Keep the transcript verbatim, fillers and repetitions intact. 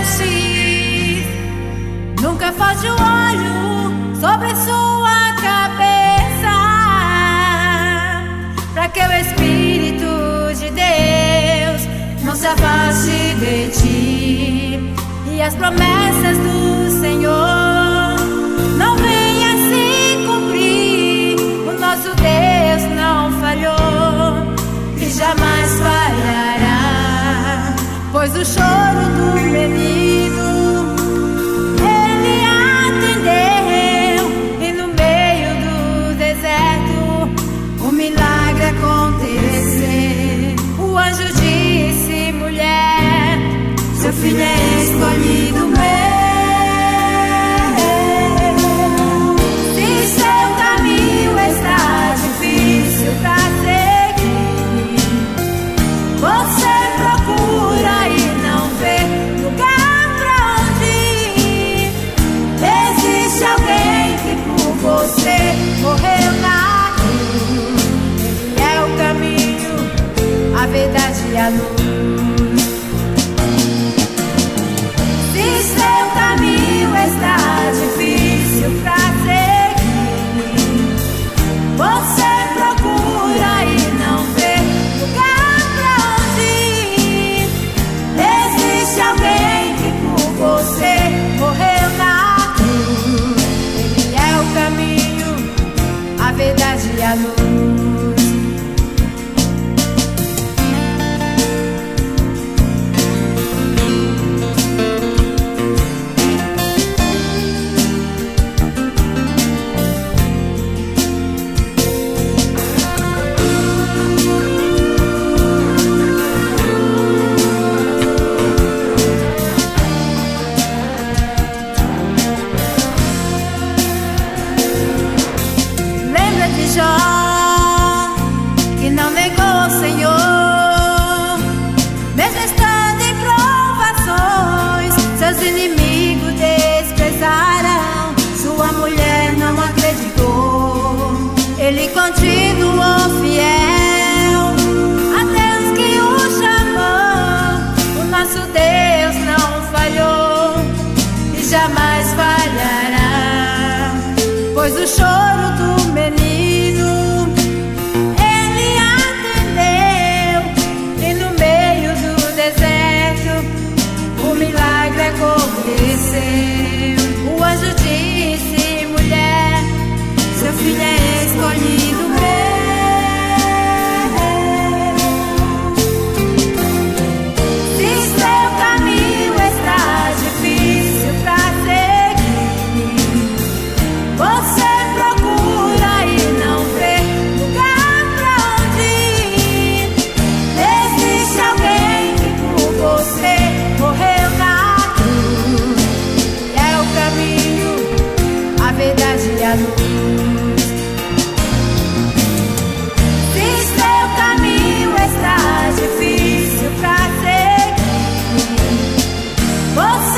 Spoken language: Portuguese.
vestes, nunca foge o olho sobre sua cabeça, para que o Espírito de Deus não se afaste de ti, e as promessas do Senhor não venham se cumprir. O nosso Deus não falhou e jamais falhará, pois o choro do menino Ele atendeu, e no meio do deserto o milagre aconteceu. O anjo disse: mulher, seu filho é escolhido meu. Se seu caminho está difícil pra seguir, você procura e não vê lugar pra onde ir. Existe alguém que por você morreu na cruz. Ele é o caminho, a verdade e a luz. Se seu caminho está difícil pra seguir, você procura e não vê lugar pra onde ir. Existe alguém que por você morreu na cruz. Ele é o caminho, a verdade e a luz. Jó, que não negou o Senhor, mesmo estando em provações, seus inimigos desprezaram, sua mulher não acreditou. Ele continuou fiel a Deus que o chamou. O nosso Deus não falhou e jamais falhará, pois o choro do menino Ele atendeu, e no meio do deserto o milagre aconteceu. O anjo disse: mulher, seu filho é escolhido meu. Se seu caminho está difícil pra seguir, você procura e não vê lugar pra onde ir. Existe alguém que por você morreu na cruz. É o caminho, a verdade e a luz. Se seu caminho está difícil pra seguir, você